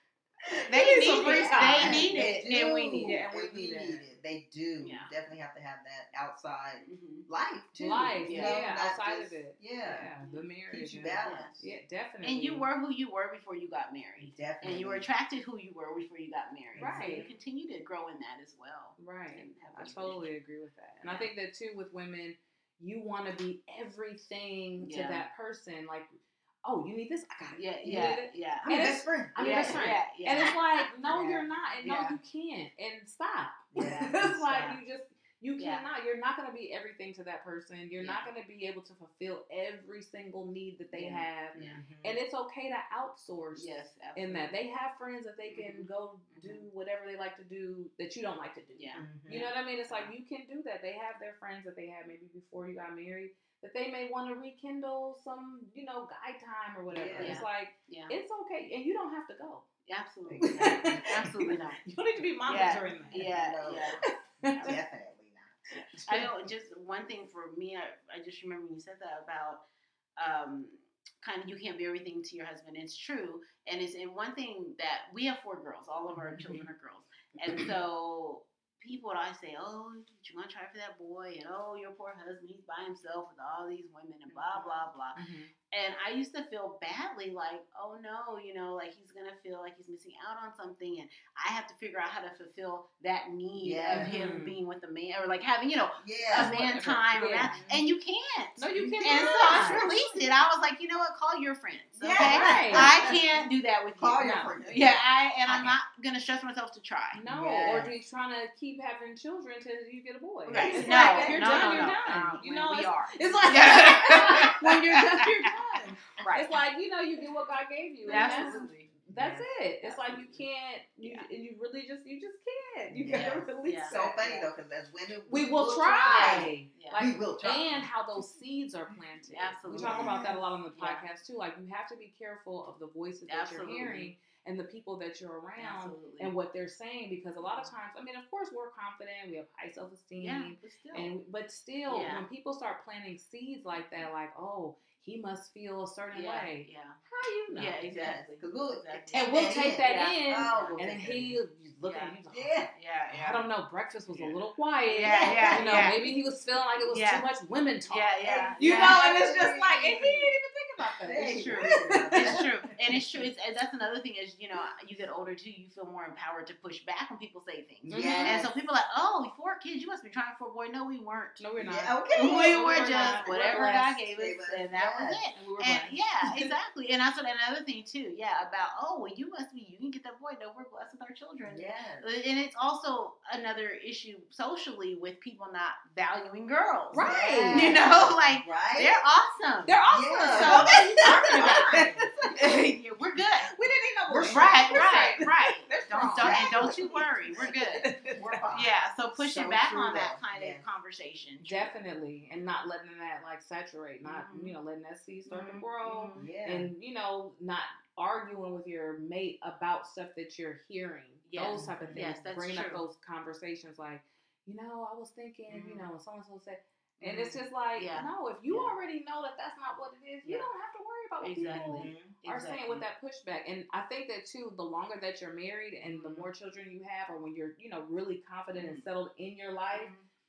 They need need some free it. time. They need They it, do. and we need it. Yeah, and we And we need need it. it. They do. Yeah. Definitely have to have that outside Mhm. life too. Life, You yeah, know, yeah, not outside just- of it. Yeah. Yeah, the marriage. Keeps you and- balanced. Yeah, definitely. And you were who you were before you got married. Definitely. And you were attracted who you were before you got married. So Right. you continue to grow in that as well. Right. And have I those totally agree with that. And I Yeah. think that too with women, you want to be everything to Yeah. that person. Like, oh, you need this? I got it. Yeah, You yeah, need it? yeah. I'm your And best friend. I'm yeah, your best friend. Yeah, yeah. And it's like, no, Yeah. you're not. And no, Yeah. you can't. And stop. Yeah. It's like Stop. you just, you Yeah. cannot. You're not going to be everything to that person. You're not Yeah. going to be able to fulfill every single need that they Yeah. have. Yeah. Mhm. And it's okay to outsource Yes, absolutely. in that. They have friends that they can Mhm. go do whatever they like to do that you don't like to do. Yeah. Mhm. You know what I mean? It's like you can do that. They have their friends that they had maybe before you got married that they may want to rekindle some, you know, guy time or whatever. Yeah. It's like, Yeah. it's okay. And you don't have to go. Absolutely. Exactly. Absolutely not. You don't need to be monitoring that. Yeah, No. yeah. Definitely not. I know just one thing for me, I, I just remember when you said that about um, kind of you can't be everything to your husband. It's true. And it's and one thing that we have four girls, all of our children are girls. And so people would always say, "Oh, you're going to try for that boy," and "Oh, your poor husband, he's by himself with all these women," and blah, blah, blah. Mhm. And I used to feel badly, like, oh no, you know, like he's gonna feel like he's missing out on something, and I have to figure out how to fulfill that need Yeah. of him Mhm. being with a man, or like having, you know, Yeah. a man whatever. time, or Yeah. that, and you can't. No, you can't. And so I just released it. I was like, you know what? Call your friends. Okay, Yeah, right. I can't do that with Call you. your No. friend. Yeah, I and I'm Okay. not gonna stress myself to try. No, Yes. or do you trying to keep having children until you get a boy? Right. It's No, like, if you're no, done, no, you're no. done. Uh, you when know, we it's, are. it's like Yeah. when you're done, you're done. Right. It's like, you know, you get what God gave you. and that's- Absolutely. That's Yeah. it. It's like you can't, you, Yeah. and you really just, you just can't. You Yeah. gotta release Yeah. So it. funny though, because as women, We will try. Yeah. Like, We will try. and how those seeds are planted. Absolutely. We talk about that a lot on the Yeah. podcast too. Like, you have to be careful of the voices that Absolutely. you're hearing and the people that you're around Absolutely. and what they're saying, because a lot of times, I mean, of course, we're confident, we have high self esteem, Yeah, but still. and but still, Yeah. when people start planting seeds like that, like, oh, he must feel a certain yeah, way. yeah. How you know? Yeah, Yes, exactly. because we'll Exactly. And we'll that take in. that Yeah. in, Oh, we'll and then take that he in. looking Yeah. at you. Like, Yeah. Yeah, yeah. I don't know. Breakfast was Yeah. a little quiet. Yeah, yeah, You know, yeah. maybe he was feeling like it was Yeah. too much women talk. Yeah, yeah. You yeah. know, and it's just like, and he didn't even think about that. It's true. Yeah. It's true, and it's true. It's, and that's another thing is, you know, you get older too. You feel more empowered to push back when people say things. Mhm. Yes. And so people are like, oh, four kids, you must be trying for a boy. No, we weren't. No, we're not. Yeah, okay. We No, were we're just not. We're whatever blessed. God gave us, Gave us, and that was yes. it. And we were And blessed. yeah, exactly. And that's what another thing too. Yeah, about oh, well, you must be. You can get that boy. No, we're blessed with our children. Yes. And it's also another issue socially with people not valuing girls. Right. Yes. You know, like Right? they're awesome. They're awesome. Yeah. So what are you talking about? Yeah, we're good. We didn't need no We're boys. Right, We're right, safe. right. They're Don't, strong. don't, and don't you worry. We're good. We're fine. Yeah, so pushing So back true, on that though. kind Yes. of conversation. Definitely, and not letting that like saturate, not Mhm. you know letting that seed start to Mhm. grow, Mhm. Yeah. and you know not arguing with your mate about stuff that you're hearing. Yes. Those type of things, Yes, that's bringing up true. those conversations like, you know, I was thinking, you Mhm. know, so and so said, and Mhm. it's just like, Yeah. no, if you Yeah. already know that that's not what it is, you Yeah. don't have to worry about what Exactly. people Mhm. are saying with that pushback. And I think that too, the longer that you're married and the Mhm. more children you have, or when you're, you know, really confident and settled in your life, Mhm.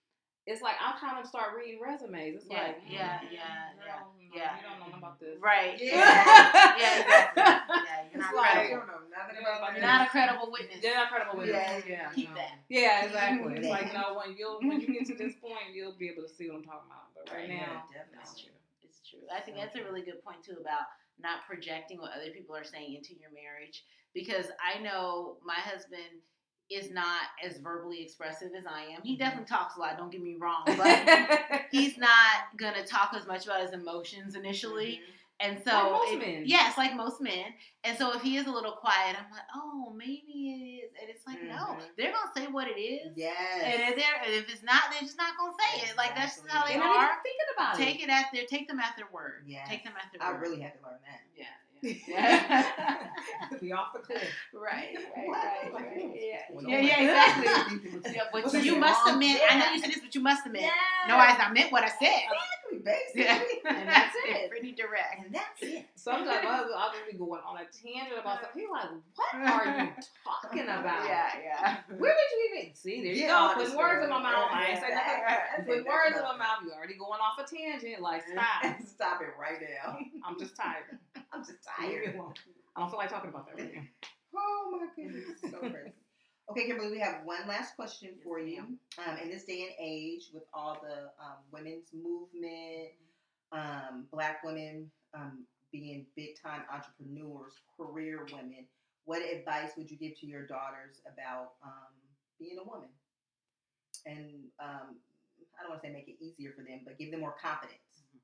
it's like I'm trying to start reading resumes. It's Yeah, like, yeah, mm, yeah, girl, yeah, no, yeah. you don't know nothing about this. Right. Yeah. Yeah, exactly. Yeah, you're It's not like- You credible. don't know nothing Yeah, about but that. You're not a credible witness. They're not credible with Yeah. it. Yeah, Keep no. that. Yeah, exactly. It's Yeah. like no, when you when you get to this point, you'll be able to see what I'm talking about. But right Yeah, now, definitely. It's true. It's true. I think So that's a true. really good point too about not projecting what other people are saying into your marriage, because I know my husband is not as verbally expressive as I am. He definitely talks a lot, don't get me wrong, but he's not gonna talk as much about his emotions initially. Mhm. And so, Like most it- men. yes, like most men. And so, if he is a little quiet, I'm like, oh, maybe it is. And it's like, no, Mhm. they're gonna say what it is. Yes. And if they're, and if it's not, they're just not gonna say it. Like that's just how they They're not even are. thinking about Take it. it at their, take them at their word. Yes. Take them at their I word. really had to learn that. Yeah, yeah. Be off the cliff. right, right, What? right, Like, right. Yeah, what's yeah, going yeah, on? exactly. Yeah, but What's you wrong? must have meant. I know Yeah. you said this, but you must have meant. Yes. No, I, I meant what I said. Exactly, basically. Yeah, And that's It's it. pretty direct. And that's it. Sometimes my husband, I'll just be going on a tangent about something. He's like, "What are you talking about? Yeah, yeah. Where did you even see? There you Yeah, go, putting words in my mouth. I ain't saying nothing. Exactly. Putting words in my mouth. You already going off a tangent. Like, stop. Stop it right now. I'm just tired. I'm just Leave me tired. alone. I don't feel like talking about that right now. Oh my goodness, so crazy. Okay, Kimberly, we have one last question for you. Um, in this day and age, with all the um, women's movement, um, Black women um, being big time entrepreneurs, career women, what advice would you give to your daughters about um, being a woman? And um, I don't want to say make it easier for them, but give them more confidence.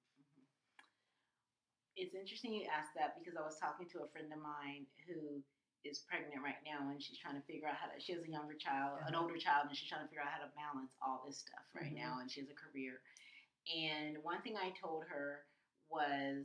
It's interesting you asked that because I was talking to a friend of mine who is pregnant right now and she's trying to figure out how to, she has a younger child, an Uh-huh. older child, and she's trying to figure out how to balance all this stuff right Mhm. now, and she has a career. And one thing I told her was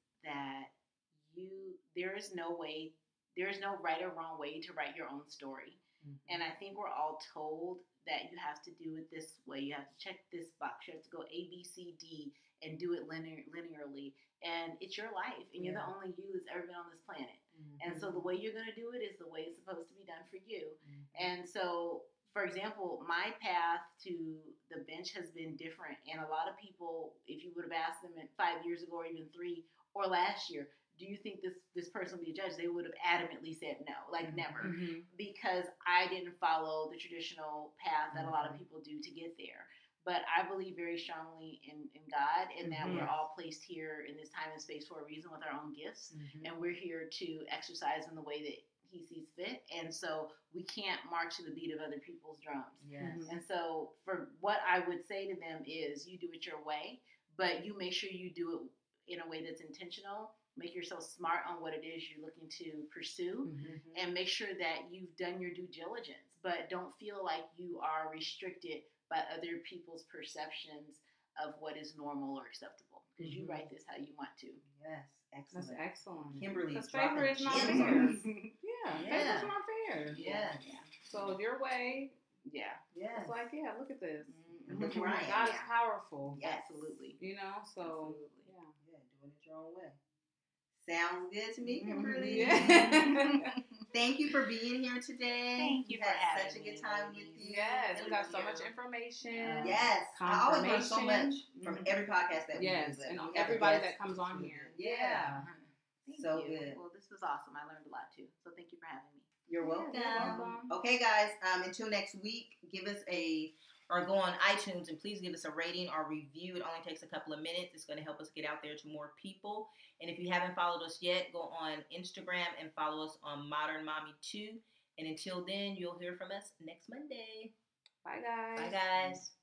that you, there is no way, there is no right or wrong way to write your own story. Mhm. And I think we're all told that you have to do it this way. You have to check this box. You have to go A, B, C, D and do it linear, linearly. And it's your life. And you're Yeah. the only you that's ever been on this planet. Mhm. And so the way you're going to do it is the way it's supposed to be done for you. Mhm. And so, for example, my path to the bench has been different. And a lot of people, if you would have asked them five years ago or even three or last year, do you think this, this person will be a judge? They would have adamantly said no, like Mhm. never. Mm-hmm. Because I didn't follow the traditional path that a lot of people do to get there. But I believe very strongly in, in God and that Mhm. we're all placed here in this time and space for a reason with our own gifts. Mhm. And we're here to exercise in the way that He sees fit. And so we can't march to the beat of other people's drums. Yes. Mhm. And so for what I would say to them is you do it your way, but you make sure you do it in a way that's intentional. Make yourself smart on what it is you're looking to pursue. Mm-hmm. And make sure that you've done your due diligence, but don't feel like you are restricted by other people's perceptions of what is normal or acceptable. Because you Mhm. write this how you want to. Yes. Excellent. That's excellent. Kimberly Because dropping favor is not gems fair. on us. Yeah, Yeah. favor's not fair. Yeah. So your way, Yeah. Yes. it's like, yeah, look at this. Mhm. Look where I am God is now. powerful. Yes. Absolutely. You know, so Absolutely. yeah. Yeah, doing it your own way. Sounds good to me, Mhm. Kimberly. Yeah. Thank you for being here today. Thank you We for had having such a good me, time with ladies. you. Yes, we got so Thank much you. information. Yeah. Yes, I always learn so much Confirmation. from every podcast that we Yes, do. and We have everybody guests. that comes on Really here. good. Yeah. Thank So you. good. Well, this was awesome. I learned a lot too. So thank you for having me. You're welcome. you're welcome. Okay, guys. Um, until next week, give us a or go on iTunes and please give us a rating or review. It only takes a couple of minutes. It's going to help us get out there to more people. And if you haven't followed us yet, go on Instagram and follow us on Modern Mommy two. And until then, you'll hear from us next Monday. Bye, guys. Bye, guys.